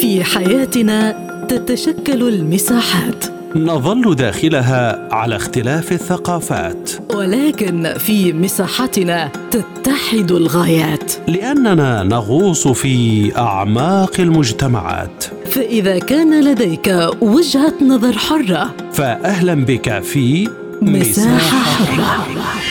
في حياتنا تتشكل المساحات، نظل داخلها على اختلاف الثقافات، ولكن في مساحتنا تتحد الغايات، لأننا نغوص في أعماق المجتمعات. فإذا كان لديك وجهة نظر حرة، فأهلا بك في مساحة حرة.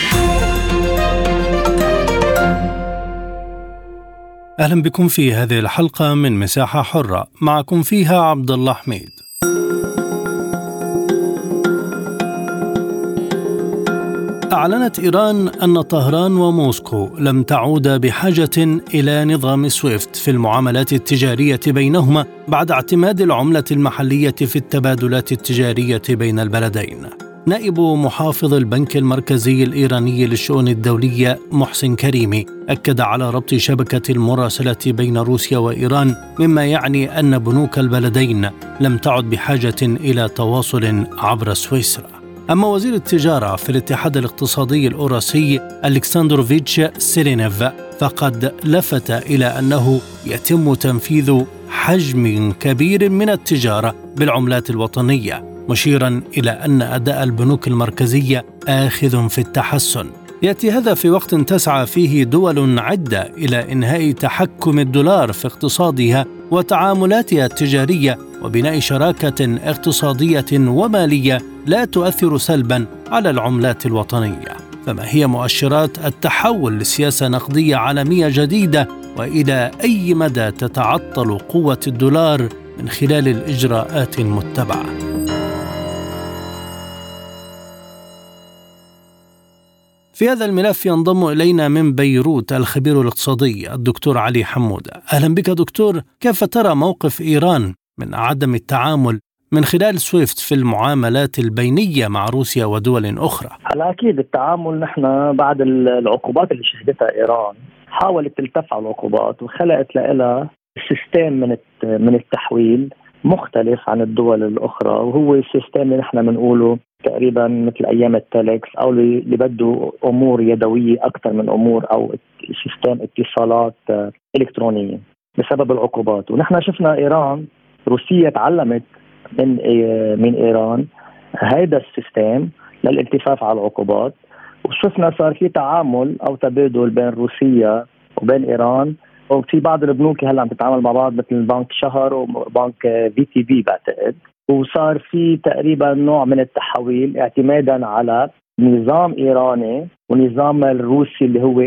أهلا بكم في هذه الحلقة من مساحة حرة، معكم فيها عبد الله حميد. أعلنت إيران أن طهران وموسكو لم تعودا بحاجة إلى نظام سويفت في المعاملات التجارية بينهما بعد اعتماد العملة المحلية في التبادلات التجارية بين البلدين. نائب محافظ البنك المركزي الإيراني للشؤون الدولية محسن كريمي أكد على ربط شبكة المراسلة بين روسيا وإيران، مما يعني أن بنوك البلدين لم تعد بحاجة إلى تواصل عبر سويسرا. أما وزير التجارة في الاتحاد الاقتصادي الأوراسي ألكسندروفيتش سيرينيف فقد لفت إلى أنه يتم تنفيذ حجم كبير من التجارة بالعملات الوطنية، مشيرا إلى أن أداء البنوك المركزية آخذ في التحسن. يأتي هذا في وقت تسعى فيه دول عدة إلى إنهاء تحكم الدولار في اقتصادها وتعاملاتها التجارية وبناء شراكة اقتصادية ومالية لا تؤثر سلبا على العملات الوطنية. فما هي مؤشرات التحول لسياسة نقدية عالمية جديدة، وإلى أي مدى تتعطل قوة الدولار من خلال الإجراءات المتبعة؟ في هذا الملف ينضم إلينا من بيروت الخبير الاقتصادي الدكتور علي حمودة. أهلا بك دكتور. كيف ترى موقف إيران من عدم التعامل من خلال سويفت في المعاملات البينية مع روسيا ودول أخرى؟ على أكيد التعامل، نحن بعد العقوبات اللي شهدتها إيران حاولت تلتف على العقوبات وخلقت لها سيستم من التحويل مختلف عن الدول الأخرى، وهو السيستم اللي نحن بنقوله تقريبا مثل أيام التلكس، أو اللي بده أمور يدوية أكثر من أمور أو سيستم اتصالات إلكترونية بسبب العقوبات. ونحن شفنا إيران، روسيا تعلمت من إيران هذا السيستم للالتفاف على العقوبات، وشفنا صار في تعامل أو تبادل بين روسيا وبين إيران، وفي بعض البنوك هلا عم تتعامل مع بعض مثل بنك شهر وبنك في تي بي بعتقد، وصار في تقريبا نوع من التحويل اعتمادا على نظام إيراني ونظام الروسي اللي هو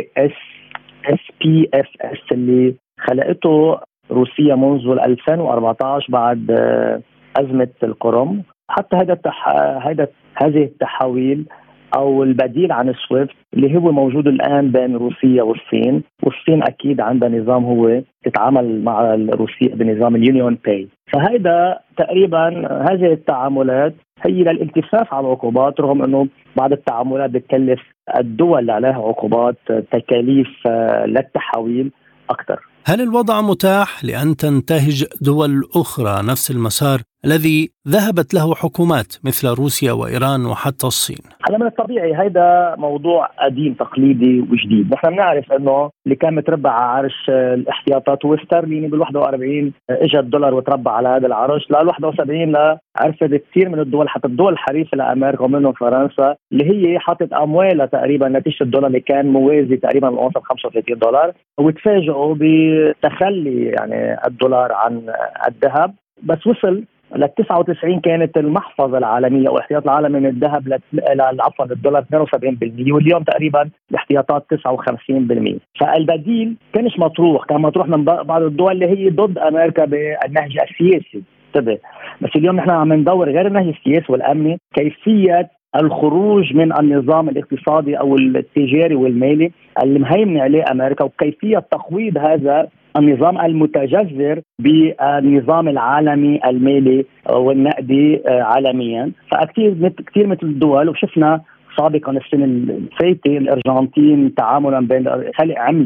SPFS اللي خلقته روسيا منذ 2014 بعد أزمة القرم. حتى هذه التحويل أو البديل عن السويفت اللي هو موجود الآن بين روسيا والصين، والصين أكيد عندها نظام هو تتعامل مع روسيا بنظام اليونيون باي. فهذا تقريبا هذه التعاملات هي للالتفاف على العقوبات، رغم أنه بعض التعاملات بتكلف الدول اللي عليها عقوبات تكاليف للتحويل أكثر. هل الوضع متاح لأن تنتهج دول أخرى نفس المسار الذي ذهبت له حكومات مثل روسيا وإيران وحتى الصين؟ هذا من الطبيعي، هذا موضوع قديم تقليدي وجديد. نحن بنعرف أنه اللي كان متربع على عرش الاحتياطات هو سترليني بال41، اجى الدولار وتربع على هذا العرش لل71، لعرفت كثير من الدول حتى الدول الحريفة لأمريكا ومنهم فرنسا اللي هي حاطت أموالها تقريبا نتيجة الدولار اللي كان موازي تقريبا الأونصة $35، وتفاجئوا بتخلي يعني الدولار عن الذهب، بس وصل لل99 كانت المحفظة العالمية أو الاحتياط العالمي من الذهب عفوا الدولار 72%، واليوم تقريبا الاحتياطات 59%. فالبديل كانش مطروح، كان مطروح من بعض الدول اللي هي ضد أمريكا بالنهج السياسي. بس اليوم نحن عم ندور غير النهج السياسي والأمني كيفية الخروج من النظام الاقتصادي أو التجاري والمالي اللي مهيمن عليه أمريكا، وكيفية تخويض هذا النظام المتجذر بالنظام العالمي المالي والنقدي عالميا. كثير مثل الدول، وشفنا سابقا السنة الفاتحة الأرجنتين تعاملا بين خلق عملة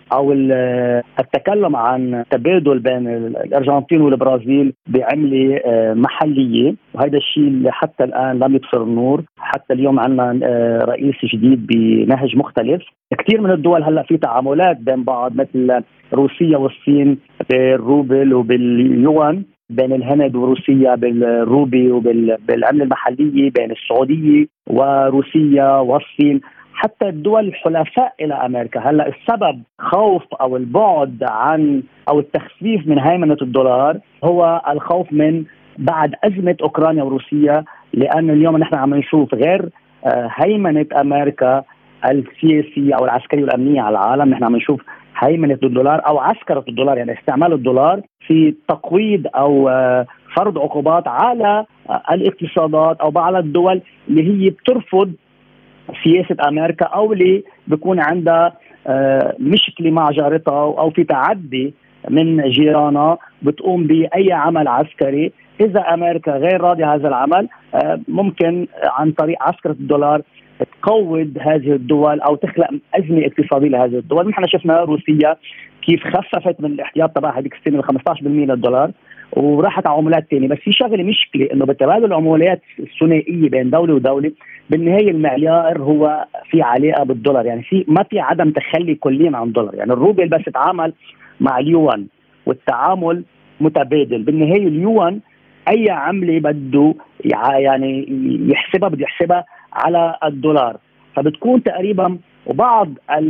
او التكلم عن تبادل بين الارجنتين والبرازيل بعمله محليه، وهذا الشيء اللي حتى الان لم يطفئ النور. حتى اليوم عندنا رئيس جديد بنهج مختلف. كثير من الدول هلا في تعاملات بين بعض، مثل روسيا والصين بالروبل وباليوان، بين الهند وروسيا بالروبي وبالعمله المحليه، بين السعوديه وروسيا والصين، حتى الدول الحلفاء إلى أمريكا. هلأ السبب خوف أو البعد عن أو التخفيف من هيمنة الدولار هو الخوف من بعد أزمة أوكرانيا وروسيا، لأن اليوم نحن عم نشوف غير هيمنة أمريكا السياسية أو العسكرية والأمنية على العالم، نحن عم نشوف هيمنة الدولار أو عسكرة الدولار، يعني استعمال الدولار في تقويض أو فرض عقوبات على الاقتصادات أو على الدول اللي هي بترفض سياسة أمريكا أو اللي بيكون عندها مشكلة مع جارتها أو في تعدي من جيرانها بتقوم بأي عمل عسكري. إذا أمريكا غير راضية هذا العمل، ممكن عن طريق عسكرة الدولار تقوض هذه الدول أو تخلق أزمة اقتصادية لهذه الدول. نحن شفنا روسيا كيف خففت من الاحتياط تبعها هذيك السنة 15% للدولار وراحت على عملات تانية. بس في شغله مشكله انه بتبادل العملات الثنائيه بين دوله ودوله بالنهايه المعيار هو في علاقه بالدولار، يعني ما في عدم تخلي كليا عن الدولار. يعني الروبل بس يتعامل مع اليوان والتعامل متبادل، بالنهايه اليوان اي عمله بده يعني يحسبها بده يحسبها على الدولار، فبتكون تقريبا وبعض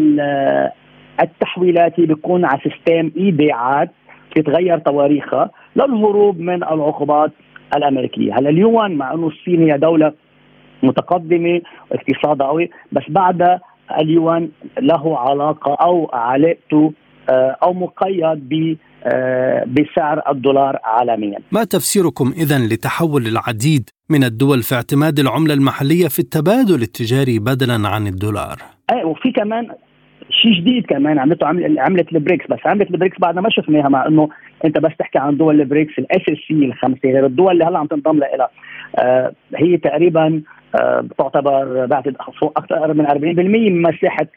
التحويلات بتكون على سيستم ايداعات تتغير تواريخها للهروب من العقوبات الأمريكية. هلا اليوان مع أنه الصين هي دولة متقدمة واقتصادها قوي، بس بعد اليوان له علاقة أو علاقته أو مقيد بسعر الدولار عالميا. ما تفسيركم إذن لتحول العديد من الدول في اعتماد العملة المحلية في التبادل التجاري بدلا عن الدولار؟ وفي كمان شيء جديد كمان عملته عملة البريكس، بس عملة البريكس بعد ما شفناها، مع انه انت بس تحكي عن دول البريكس الاساسية الخمسة غير الدول اللي هلا عم تنضم لها، هي تقريبا بتعتبر بعد اكثر من 40% من مساحة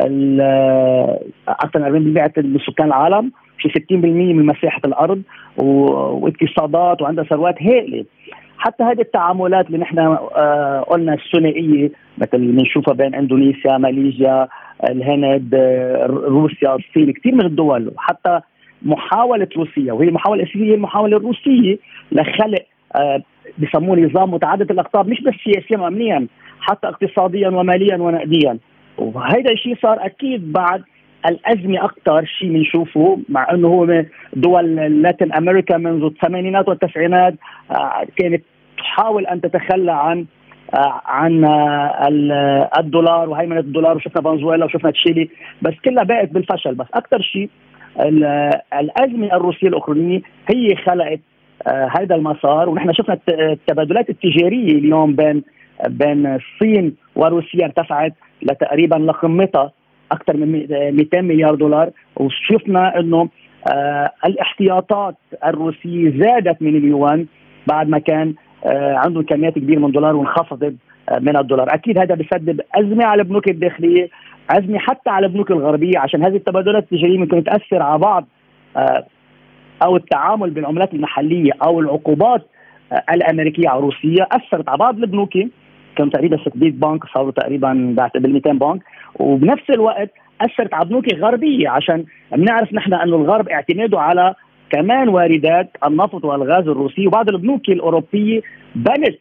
اكثر من 40% من سكان العالم، شيء 60% من مساحة الارض واقتصادات وعندها ثروات هائلة. حتى هذه التعاملات اللي نحن قلنا الثنائية مثل اللي بنشوفها بين اندونيسيا، ماليزيا، الهند، روسيا، الصين، كثير من الدول، وحتى محاولة روسيا وهي المحاولة الأساسية المحاولة الروسية لخلق بسموه نظام متعدد الأقطاب، مش بس سياسيا وأمنيا، حتى اقتصاديا وماليا ونقديا. وهذا الشيء صار أكيد بعد الأزمة أكثر شيء بنشوفه، مع أنه هو دول لاتين أمريكا منذ الثمانينات والتسعينات كانت تحاول أن تتخلى عن الدولار وهيمنة الدولار، وشفنا فنزويلا وشفنا تشيلي، بس كلها بقت بالفشل. بس أكثر شيء الأزمة الروسية الأوكرانية هي خلقت هذا المسار. ونحن شفنا التبادلات التجارية اليوم بين الصين وروسيا ارتفعت لتقريبا لقمتها أكثر من 200 مليار دولار، وشفنا أنه الاحتياطات الروسية زادت من اليوان بعد ما كان عندهم كميات كبيرة من الدولار وانخفضت من الدولار. أكيد هذا بيسبب أزمة على البنوك الداخلية، أزمة حتى على البنوك الغربية، عشان هذه التبادلات التجارية ممكن تأثر على بعض أو التعامل بالعملات المحلية أو العقوبات الأمريكية على روسيا أثرت على بعض البنوك، كانوا تقريبا 600 بنك صاروا تقريبا بال 200 بنك، وبنفس الوقت أثرت على بنوك غربية، عشان بنعرف نحن أنه الغرب اعتماده على كمان واردات النفط والغاز الروسي، وبعض البنوك الأوروبية بنت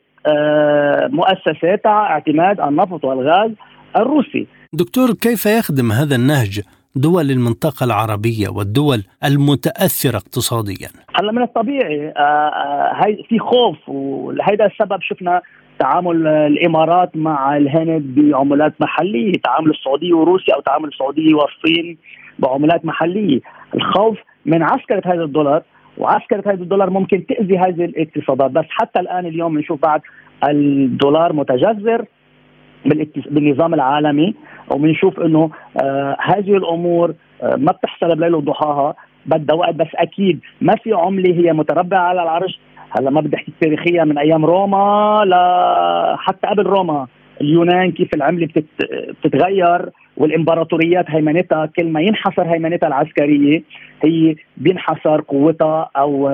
مؤسساتها اعتماد النفط والغاز الروسي. دكتور، كيف يخدم هذا النهج دول المنطقة العربية والدول المتأثرة اقتصاديا؟ هلا من الطبيعي هاي في خوف، وهذا السبب شفنا تعامل الإمارات مع الهند بعملات محلية، تعامل السعودية وروسيا أو تعامل السعودية والصين بعملات محلية. الخوف من عسكرة هذا الدولار، وعسكرة هذا الدولار ممكن تأذي هذه الاقتصادات. بس حتى الآن اليوم نشوف بعد الدولار متجذر بالنظام العالمي، وبنشوف انه هذه الامور ما بتحصل بليل وضحاها، بدها وقت. بس اكيد ما في عمله هي متربعه على العرش. هلا ما بدي احكي تاريخيا من ايام روما حتى قبل روما، اليونان كيف العمله بتتغير والإمبراطوريات هيمنتها كل ما ينحصر هيمنتها العسكرية هي بينحصر قوتها أو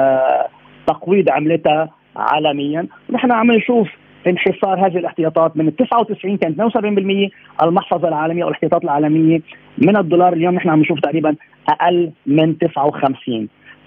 تقويض عملتها عالميا. ونحن عم نشوف انحصار هذه الاحتياطات من 99 كانت 72% المحفظة العالمية أو الاحتياطات العالمية من الدولار، اليوم نحن عم نشوف تقريبا أقل من 59.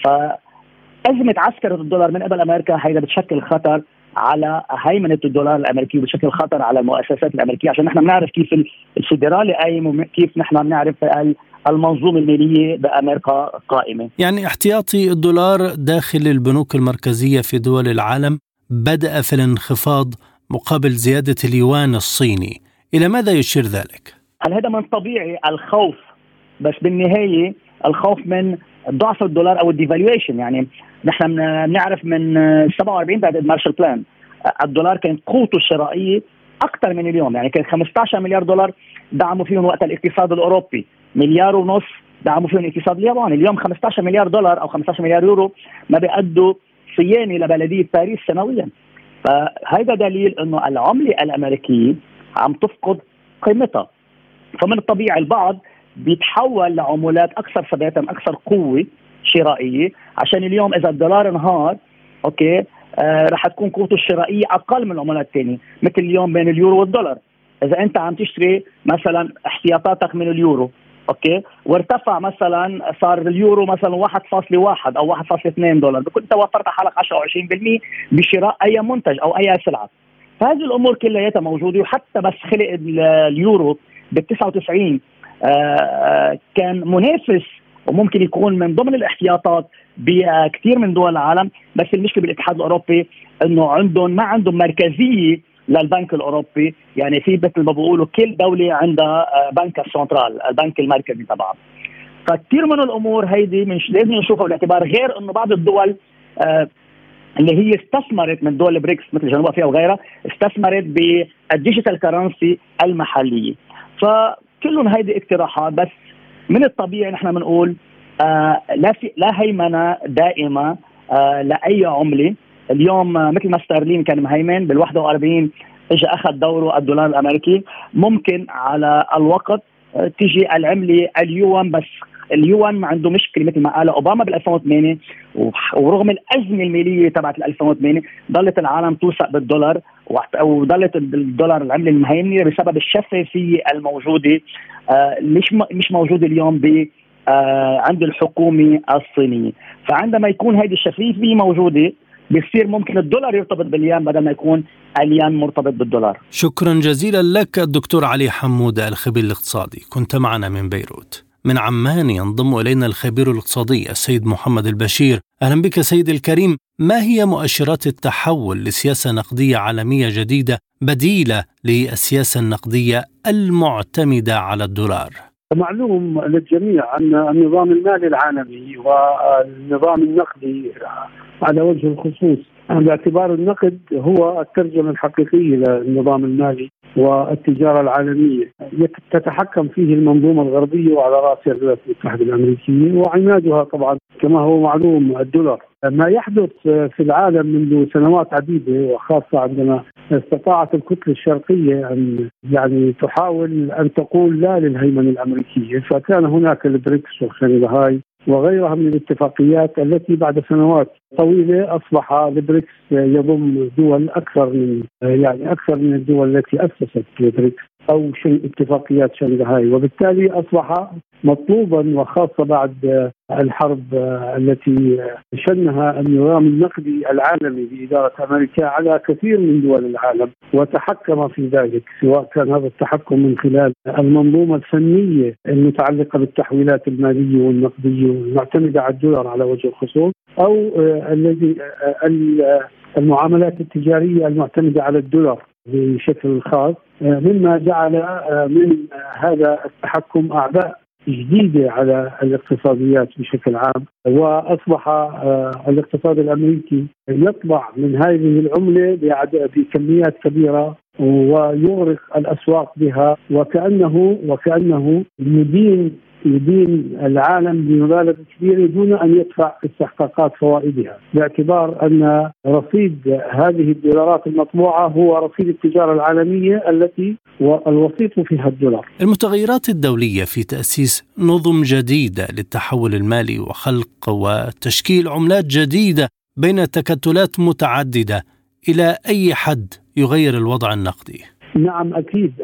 فأزمة عسكرة الدولار من قبل أمريكا هيدا بتشكل خطر على هيمنة الدولار الأمريكي وبشكل خطر على المؤسسات الأمريكية، عشان نحن بنعرف كيف الفيدرالي قايم وكيف نحن بنعرف المنظومة المالية بأمريكا قائمة. يعني احتياطي الدولار داخل البنوك المركزية في دول العالم بدأ في الانخفاض مقابل زيادة اليوان الصيني، إلى ماذا يشير ذلك؟ هذا من طبيعي الخوف، بس بالنهاية الخوف من ضعف الدولار أو الديفالويشن. يعني نحن بنعرف من 47 بعد المارشال بلان الدولار كانت قوته الشرائية أكثر من اليوم، يعني كان 15 مليار دولار دعموا فيهم وقت الاقتصاد الأوروبي، 1.5 مليار دعموا فيهم الاقتصاد الياباني. اليوم 15 مليار دولار أو 15 مليار يورو ما بيأدوا صيانة لبلدية باريس سنويا. فهذا دليل أنه العملة الأمريكية عم تفقد قيمتها. فمن الطبيعي البعض بيتحول لعملات أكثر ثباتا أكثر قوة شرائية، عشان اليوم إذا الدولار انهار أوكي رح تكون قوته الشرائية أقل من العملات الثانية. مثل اليوم بين اليورو والدولار، إذا أنت عم تشتري مثلا احتياطاتك من اليورو أوكي وارتفع مثلا صار اليورو مثلا 1.1 أو 1.2 دولار، بكون أنت وفرت حالك 10 أو 20% بشراء أي منتج أو أي سلعة. فهذه الأمور كلها موجودة. وحتى بس خلق اليورو بال99 كان منافس وممكن يكون من ضمن الاحتياطات بكثير من دول العالم، بس المشكلة بالاتحاد الأوروبي أنه ما عندهم مركزية للبنك الأوروبي. يعني في مثل ما بقولوا كل دولة عندها بنك السنترال، البنك المركزي تبعها. فكثير من الأمور هيدي مش لازم نشوفها بالاعتبار، غير أنه بعض الدول اللي هي استثمرت من دول البريكس مثل جنوب أفريقيا وغيرها استثمرت بالديجيتال كرنسي المحلية. فكلهم هيدي اقتراحات، بس من الطبيعي نحن بنقول لا هيمنة دائمة لأي عملة. اليوم مثل ما سترلين كان مهيمن بال41 اجى أخذ دوره الدولار الأمريكي، ممكن على الوقت تيجي العملة اليوان، بس اليوان ما عنده مشكلة مثل ما قال أوباما بال2008 ورغم الأزمة المالية تبعت 2008 ضلت العالم توثق بالدولار وضلت الدولار العملة المهيمنة بسبب الشفافية الموجودة مش موجودة اليوم عند الحكومة الصينية. فعندما يكون هذه الشفافية موجودة بيصير ممكن الدولار يرتبط باليان بدل ما يكون اليان مرتبط بالدولار. شكرا جزيلا لك الدكتور علي حمودة الخبير الاقتصادي، كنت معنا من بيروت. من عمان ينضم إلينا الخبير الاقتصادي السيد محمد البشير. أهلا بك سيد الكريم. ما هي مؤشرات التحول لسياسة نقدية عالمية جديدة بديلة للسياسة النقدية المعتمدة على الدولار؟ معلوم للجميع أن النظام المالي العالمي والنظام النقدي على وجه الخصوص باعتبار النقد هو الترجمة الحقيقية للنظام المالي والتجارة العالمية، تتحكم فيه المنظومة الغربية وعلى رأسها الولايات المتحدة الأمريكية، وعمادها طبعا كما هو معلوم الدولار. ما يحدث في العالم منذ سنوات عديدة، وخاصة عندما استطاعت الكتلة الشرقية أن تحاول أن تقول لا للهيمنة الأمريكية، فكان هناك البريكس والشنغهاي وغيرها من الاتفاقيات التي بعد سنوات طويلة أصبح البريكس يضم دول أكثر من الدول التي أسست البريكس أو اتفاقيات شنغهاي، وبالتالي أصبح مطلوبا، وخاصة بعد الحرب التي شنها النظام النقدي العالمي بإدارة أمريكا على كثير من دول العالم وتحكم في ذلك، سواء كان هذا التحكم من خلال المنظومة الفنية المتعلقة بالتحويلات المالية والنقدية المعتمدة على الدولار على وجه الخصوص، أو المعاملات التجارية المعتمدة على الدولار بشكل خاص، مما جعل من هذا التحكم أعباء جديدة على الاقتصاديات بشكل عام، وأصبح الاقتصاد الأمريكي يطبع من هذه العملة بكميات كبيرة ويغرق الأسواق بها، وكأنه يدين العالم بمبالغ كبيرة دون أن يدفع استحقاقات فوائدها، باعتبار أن رصيد هذه الدولارات المطبوعة هو رصيد التجارة العالمية التي والوسيط فيها الدولار. المتغيرات الدولية في تأسيس نظم جديدة للتحول المالي وخلق وتشكيل عملات جديدة بين تكتلات متعددة، إلى أي حد يغير الوضع النقدي؟ نعم،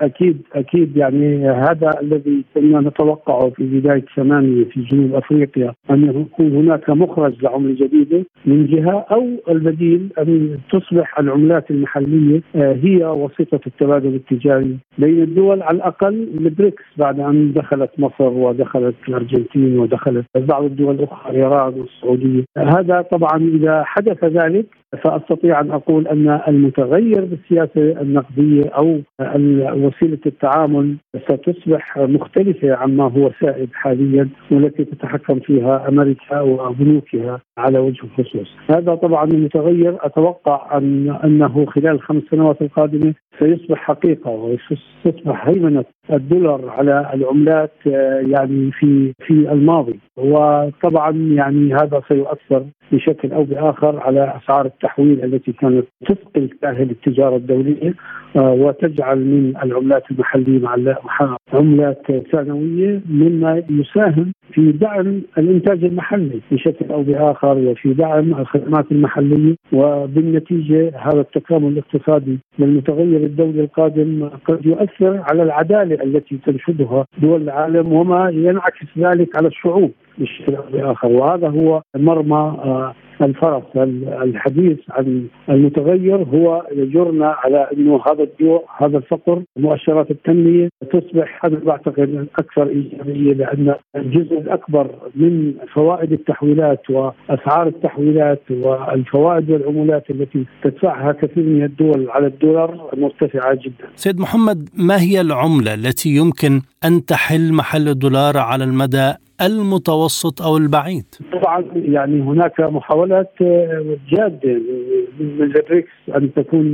أكيد يعني هذا الذي كنا نتوقعه في بداية 8 في جنوب أفريقيا، أن يكون هناك مخرج لعملة جديدة من جهة، أو البديل أن تصبح العملات المحلية هي وسيطة التبادل التجاري بين الدول، على الأقل البريكس، بعد أن دخلت مصر ودخلت الأرجنتين ودخلت بعض الدول الأخرى إيران والسعودية. هذا طبعا إذا حدث ذلك فأستطيع أن أقول أن المتغير بالسياسة النقدية أو وسيلة التعامل ستصبح مختلفة عما هو سائد حاليا، والتي تتحكم فيها أمريكا وبنوكها على وجه الخصوص. هذا طبعا المتغير أتوقع أنه خلال 5 سنوات القادمة سيصبح حقيقة، وستصبح هيمنة الدولار على العملات يعني في الماضي، وطبعا يعني هذا سيؤثر بشكل أو بآخر على أسعار التحويل التي كانت تثقل كاهل التجارة الدولية وتجعل من العملات المحلية مع عملات ثانوية، مما يساهم في دعم الإنتاج المحلي بشكل أو بآخر وفي دعم الخدمات المحلية، وبالنتيجة هذا التكامل الاقتصادي للمتغير الدولي القادم قد يؤثر على العدالة التي تنشدها دول العالم، وما ينعكس ذلك على الشعوب بشكل أو بآخر. وهذا هو مرمى الفرس. الحديث عن المتغير هو يجرنا على أنه هذا الفقر، مؤشرات التنمية تصبح أنا بعتقد أكثر إيجابية، لأن الجزء الأكبر من فوائد التحويلات وأسعار التحويلات والفوائد والعمولات التي تدفعها كثير من الدول على الدولار مرتفعة جدا. سيد محمد، ما هي العملة التي يمكن أن تحل محل الدولار على المدى المتوسط أو البعيد؟ طبعا يعني هناك محاولات جادة من البريكس أن تكون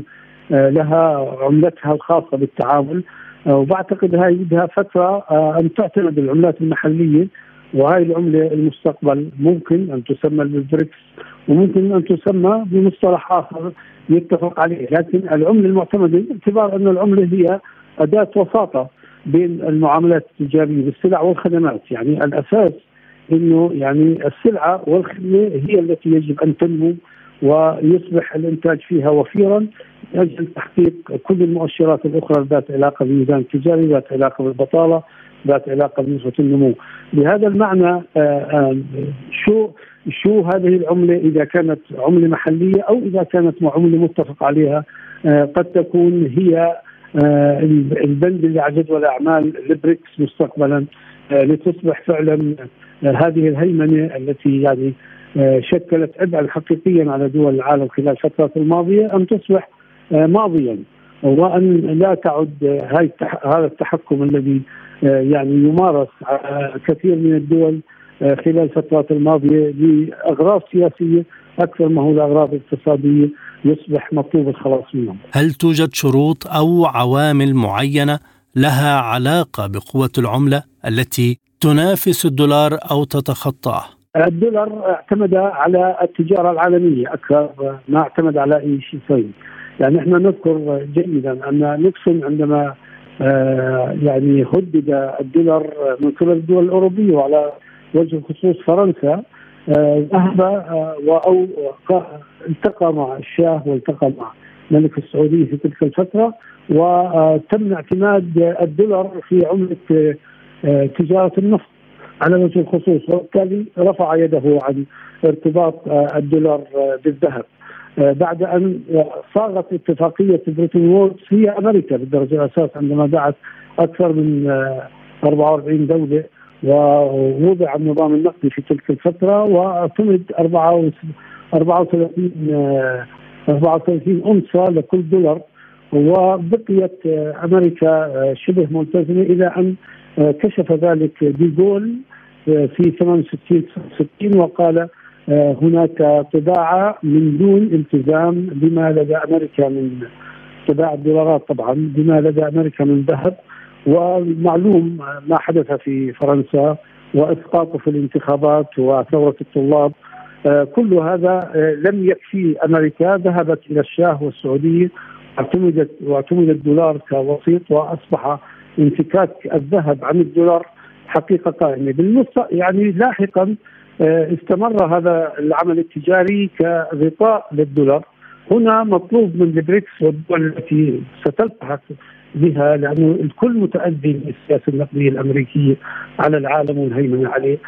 لها عملتها الخاصة بالتعامل، وبعتقد هاي بدها فترة أن تعتمد العملات المحلية، وهاي العملة المستقبل ممكن أن تسمى بالبريكس وممكن أن تسمى بمصطلح آخر يتفق عليه، لكن العملة المعتمدة باعتبار أن العملة هي أداة وساطة بين المعاملات التجارية بالسلع والخدمات. يعني الأساس إنه يعني السلعة والخدمة هي التي يجب أن تنمو ويصبح الإنتاج فيها وفيرا من أجل تحقيق كل المؤشرات الأخرى ذات علاقة بالميزان التجاري، ذات علاقة بالبطالة، ذات علاقة بنسبة النمو. بهذا المعنى شو هذه العملة إذا كانت عملة محلية أو إذا كانت عملة متفق عليها، قد تكون هي البند اللي على جدول أعمال البريكس مستقبلا، لتصبح فعلا هذه الهيمنة التي يعني شكلت عبئا حقيقيا على دول العالم خلال الفترات الماضية أن تصبح ماضيا، وأن لا تعد هذا التحكم الذي يعني يمارس على كثير من الدول خلال الفترات الماضية لأغراض سياسية أكثر ما هو لأغراض اقتصادية يصبح مطلوب الخلاص منهم. هل توجد شروط أو عوامل معينة لها علاقة بقوة العملة التي تنافس الدولار أو تتخطاه؟ الدولار اعتمد على التجارة العالمية أكثر ما اعتمد على أي شيء ثاني. يعني احنا نذكر جيدا أن نيكسون عندما يعني هدد الدولار من قبل الدول الأوروبية وعلى وجه الخصوص فرنسا، ذهب أو التقى مع الشاه والتقى مع ملك السعودية في تلك الفترة، وتم اعتماد الدولار في عملة تجارة النفط على وجه الخصوص، وبالتالي رفع يده عن ارتباط الدولار بالذهب. بعد أن صاغت اتفاقية بريتون وودز هي أمريكا بالدرجة الأساس عندما دعت أكثر من 44 دولة، ووضع النظام النقدي في تلك الفترة، واعتمد 34 أنصة لكل دولار، وبقيت أمريكا شبه ملتزمة إلى أن كشف ذلك ديغول في 68 وقال هناك طباعة من دون التزام بما لدى أمريكا طباعة الدولارات طبعا بما لدى أمريكا من ذهب، والمعلوم ما حدث في فرنسا وإسقاطه في الانتخابات وثورة الطلاب، كل هذا لم يكفي أمريكا، ذهبت إلى الشاه والسعودية واعتمد الدولار كوسيط، وأصبح انفكاك الذهب عن الدولار حقيقة قائمة. يعني لاحقا استمر هذا العمل التجاري كغطاء للدولار. هنا مطلوب من البريكس والدول التي ستلتحق بها، لأنه الكل متأذي من السياسة النقدية الأمريكية على العالم والهيمنة عليه،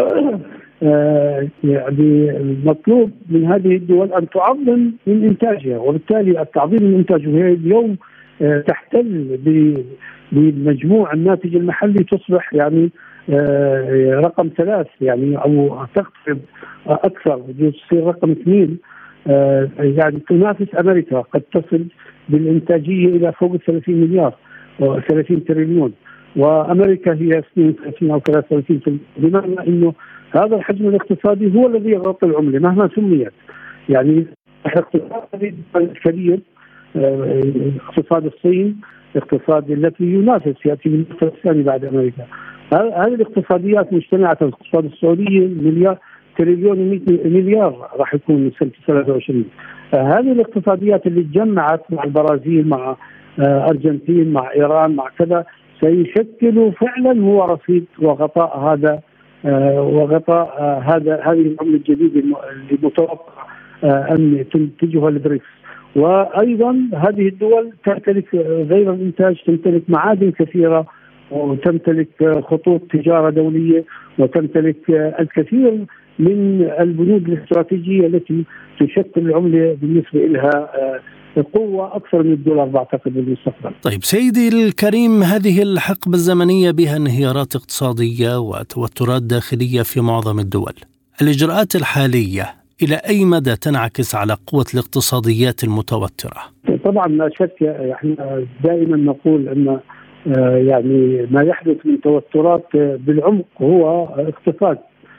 يعني المطلوب من هذه الدول أن تعظم من إنتاجها، وبالتالي التعظيم من إنتاجها هي اليوم تحتل بمجموع الناتج المحلي، تصبح يعني رقم 3 يعني أو تقترب أكثر، تصير رقم 2، يعني تنافس أمريكا، قد تصل بالإنتاجية إلى فوق 30 مليار و30 تريليون، وأمريكا هي 32 أو 33، بمعنى أنه هذا الحجم الاقتصادي هو الذي يغطي العملة مهما سميت. يعني الاقتصاد الكبير، اقتصاد الصين، اقتصاد التي ينافس يأتي من المرتبة الثاني بعد أمريكا. هذه الاقتصاديات مجتمعة، الاقتصاد السعودي تريليون 100 مليار راح يكون سنة 23. هذه الاقتصاديات اللي تجمعت مع البرازيل، مع أرجنتين، مع إيران، مع كذا، سيشكلوا فعلا هو رصيد وغطاء هذا هذه العملة الجديدة المتوقع أن تنتجها البريكس. وأيضا هذه الدول تمتلك غير الإنتاج، تمتلك معادن كثيرة، وتمتلك خطوط تجارة دولية، وتمتلك الكثير من البنود الاستراتيجية التي تشكل العملة بالنسبة لها قوة أكثر من الدولار بعتقد بالمستقبل. طيب سيدي الكريم، هذه الحقبة الزمنية بها انهيارات اقتصادية وتوترات داخلية في معظم الدول، الإجراءات الحالية إلى أي مدى تنعكس على قوة الاقتصاديات المتوترة؟ طبعا لا شك، احنا دائما نقول أن يعني ما يحدث من توترات بالعمق هو اقتصاد،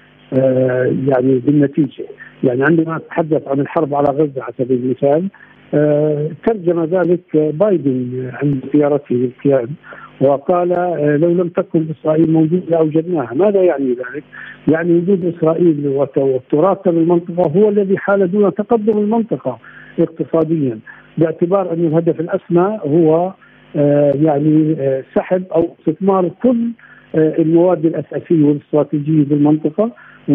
يعني بالنتيجة. يعني عندما نتحدث عن الحرب على غزة على سبيل المثال، ترجم ذلك بايدن عند زيارته للكيان وقال لو لم تكن إسرائيل موجودة لأوجدناها. ماذا يعني ذلك؟ يعني وجود إسرائيل وتوتراتها بالمنطقة هو الذي حال دون تقدم المنطقة اقتصاديا، باعتبار أن الهدف الأسمى هو يعني سحب أو استثمار كل المواد الأساسية والاستراتيجية بالمنطقة،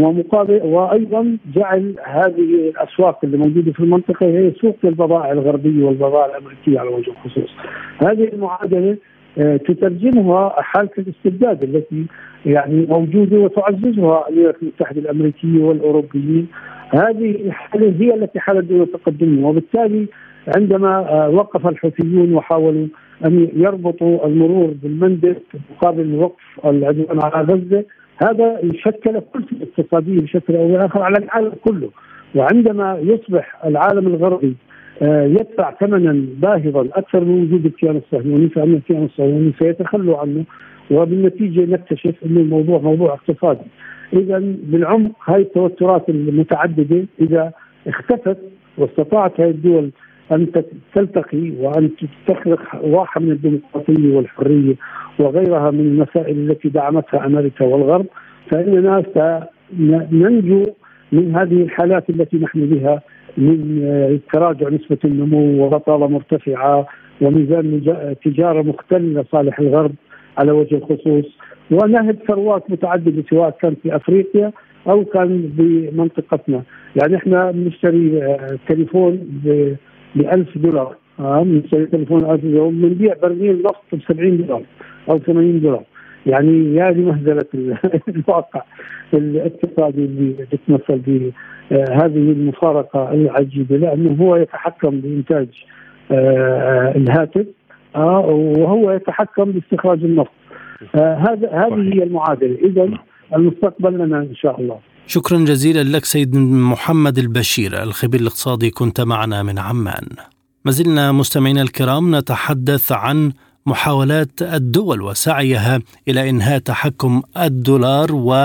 وأيضا جعل هذه الأسواق اللي موجودة في المنطقة هي سوق للبضائع الغربية والبضائع الأمريكية على وجه الخصوص. هذه المعادلة تترجمها حالة الاستبداد التي يعني موجودة وتعززها الولايات المتحدة الأمريكية والأوروبيين. هذه الحالة هي التي حالت دون تقدمها، وبالتالي عندما وقف الحوثيون وحاولوا أن يربطوا المرور بالمندب مقابل وقف العدوان على غزة، هذا يشكل كل اقتصادية بشكل أو بآخر على العالم كله. وعندما يصبح العالم الغربي يدفع ثمنا باهظا أكثر من وجود الكيان الصهيوني، فإن الكيان الصهيوني سيتخلوا عنه، وبالنتيجة نكتشف أن الموضوع موضوع اقتصادي. إذا بالعمق هاي التوترات المتعددة إذا اختفت واستطاعت هذه الدول أن تلتقي وأن تخلق واحة من الديمقراطية والحرية وغيرها من المسائل التي دعمتها أمريكا والغرب، فإننا ننجو من هذه الحالات التي نحن بها من تراجع نسبة النمو وبطالة مرتفعة وميزان تجارة مختل لصالح الغرب على وجه الخصوص، ونهب ثروات متعددة سواء كان في أفريقيا أو كان بمنطقتنا. يعني احنا بنشتري تليفون $1000، بنشتري تليفون $1000 وبنبيع برميل نفط $70 أو $80. يعني هذه مهزلة الواقع الاقتصادي اللي تتمثل بهذه المفارقة العجيبة، لأنه هو يتحكم بإنتاج الهاتف وهو يتحكم باستخراج النفط. هذه هي المعادلة. إذا المستقبل لنا إن شاء الله. شكرا جزيلا لك سيد محمد البشير، الخبير الاقتصادي، كنت معنا من عمان. ما زلنا مستمعينا الكرام نتحدث عن محاولات الدول وسعيها إلى إنهاء تحكم الدولار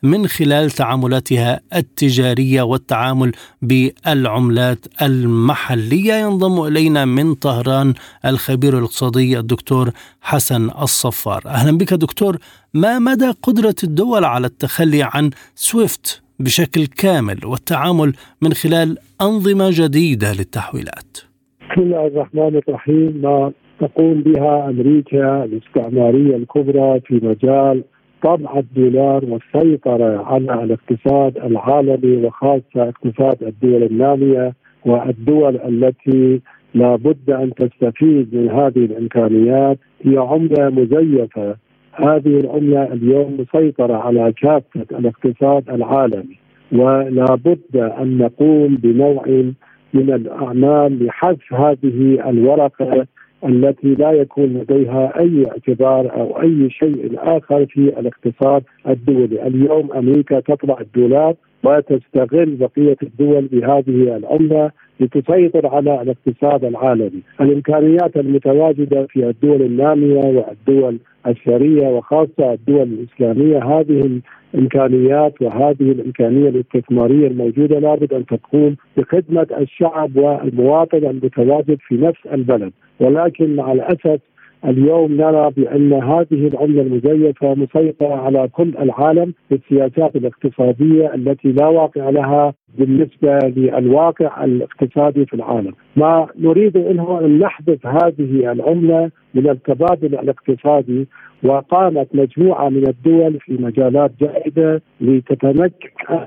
من خلال تعاملاتها التجارية والتعامل بالعملات المحلية. ينضم إلينا من طهران الخبير الاقتصادي الدكتور حسن الصفار. أهلا بك دكتور. ما مدى قدرة الدول على التخلي عن سويفت بشكل كامل والتعامل من خلال أنظمة جديدة للتحويلات؟ بسم الله الرحمن الرحيم. ما تقوم بها أمريكا الاستعمارية الكبرى في مجال طبع الدولار والسيطرة على الاقتصاد العالمي وخاصة اقتصاد الدول النامية والدول التي لا بد أن تستفيد من هذه الإمكانيات هي عملة مزيفة. هذه العملة اليوم مسيطرة على كافة الاقتصاد العالمي، ولا بد أن نقوم بنوع من الأعمال لحذف هذه الورقة التي لا يكون لديها أي اعتبار أو أي شيء آخر في الاقتصاد الدولي. اليوم أمريكا تطبع الدولار وتستغل بقية الدول بهذه العملة لتسيطر على الاقتصاد العالمي. الإمكانيات المتواجدة في الدول النامية والدول الثرية وخاصة الدول الإسلامية، هذه الإمكانيات وهذه الإمكانية الاستثمارية الموجودة لابد أن تقوم بخدمة الشعب والمواطن المتواجد في نفس البلد. ولكن مع الأسف اليوم نرى بأن هذه العملة المزيفة مسيطرة على كل العالم بالسياسات الاقتصادية التي لا واقع لها بالنسبة للواقع الاقتصادي في العالم. ما نريد أن نحذف هذه العملة من التبادل الاقتصادي، وقامت مجموعة من الدول في مجالات جيدة لتتمكن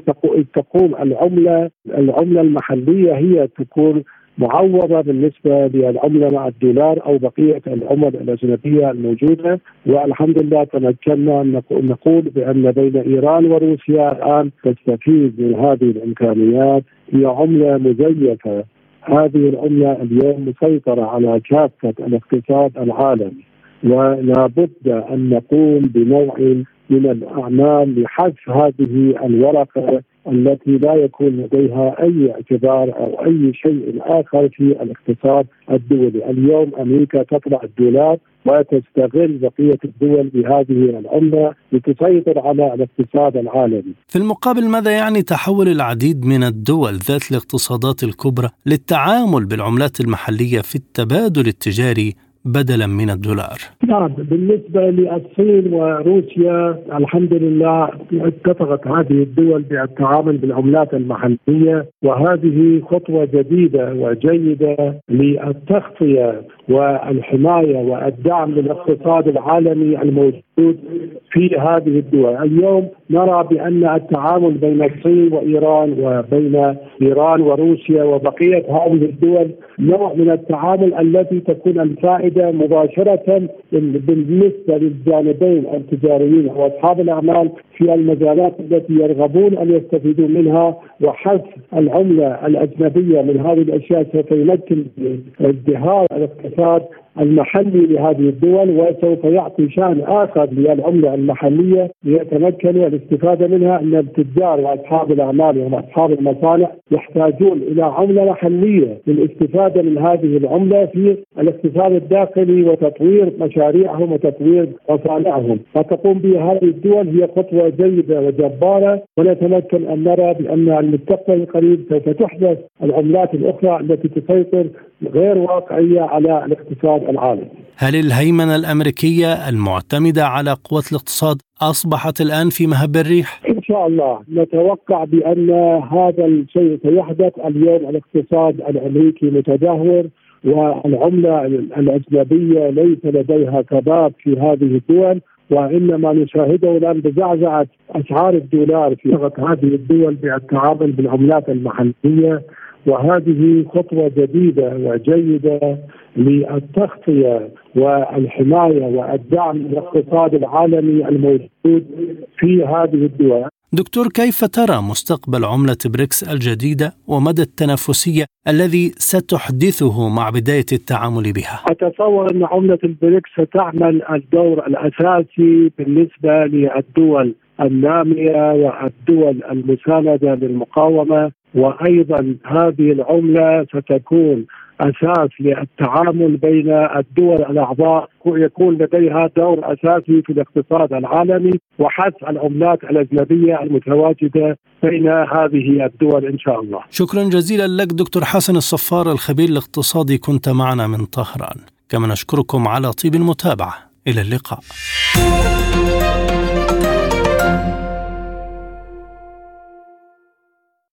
تقوم العملة المحلية هي تكون معوضة بالنسبة للعملة مع الدولار أو بقية العمل الأجنبية الموجودة. والحمد لله تمكنا أن نقول بأن بين إيران وروسيا الآن تستفيد من هذه الإمكانيات. هي عملة مزيفة. هذه العملة اليوم مسيطرة على كافة الاقتصاد العالمي، ولا بد أن نقوم بنوع من الأعمال لحذف هذه الورقة التي لا يكون لديها أي اعتبار أو أي شيء آخر في الاقتصاد الدولي. اليوم أمريكا تطبع الدولار وتستغل بقية الدول بهذه العملة لتسيطر على الاقتصاد العالمي. في المقابل ماذا يعني تحول العديد من الدول ذات الاقتصادات الكبرى للتعامل بالعملات المحلية في التبادل التجاري بدلا من الدولار؟ نعم، بالنسبة للصين وروسيا الحمد لله اتفقت هذه الدول بالتعامل بالعملات المحلية، وهذه خطوة جديدة وجيدة للتغطية والحماية والدعم للاقتصاد العالمي الموجود في هذه الدول. اليوم نرى بأن التعامل بين الصين وإيران وبين إيران وروسيا وبقية هذه الدول نوع من التعامل التي تكون الفائدة مباشرة بالنسبة للجانبين التجاريين وأصحاب الأعمال في المجالات التي يرغبون أن يستفيدوا منها، وحذف العملة الأجنبية من هذه الأشياء سوف يمكن ازدهار الاقتصاد المحلي لهذه الدول، وسوف يعطي شأن آخر للعملة المحلية ليتمكنوا الاستفادة منها. أن التجار وأصحاب الأعمال وأصحاب المصانع يحتاجون إلى عملة محلية للاستفادة من هذه العملة في الاقتصاد الداخلي وتطوير مشاريعهم وتطوير مصانعهم. فتقوم بها هذه الدول هي خطوة جيدة وجبارة، ونتمكن أن نرى بأن المستقبل القريب سوف تحدث العملات الأخرى التي تسيطر غير واقعية على الاقتصاد العالمي. هل الهيمنة الأمريكية المعتمدة على قوة الاقتصاد أصبحت الآن في مهب الريح؟ إن شاء الله نتوقع بأن هذا الشيء سيحدث. اليوم الاقتصاد الأمريكي متدهور، والعملة الأجنبية ليس لديها ثبات في هذه الدول، وإنما نشاهده الآن بزعزعة أسعار الدولار في هذه الدول بالتعامل بالعملات المحلية. وهذه خطوة جديدة وجيدة للتغطية والحماية والدعم للاقتصاد العالمي الموجود في هذه الدول. دكتور، كيف ترى مستقبل عملة بريكس الجديدة ومدى التنافسية الذي ستحدثه مع بداية التعامل بها؟ أتصور أن عملة البريكس ستعمل الدور الأساسي بالنسبة للدول النامية والدول المساندة للمقاومة، وأيضا هذه العملة ستكون أساس للتعامل بين الدول الأعضاء، يكون لديها دور أساسي في الاقتصاد العالمي وحث العملات الأجنبية المتواجدة بين هذه الدول إن شاء الله. شكرا جزيلا لك دكتور حسن الصفار، الخبير الاقتصادي، كنت معنا من طهران. كما نشكركم على طيب المتابعة. إلى اللقاء.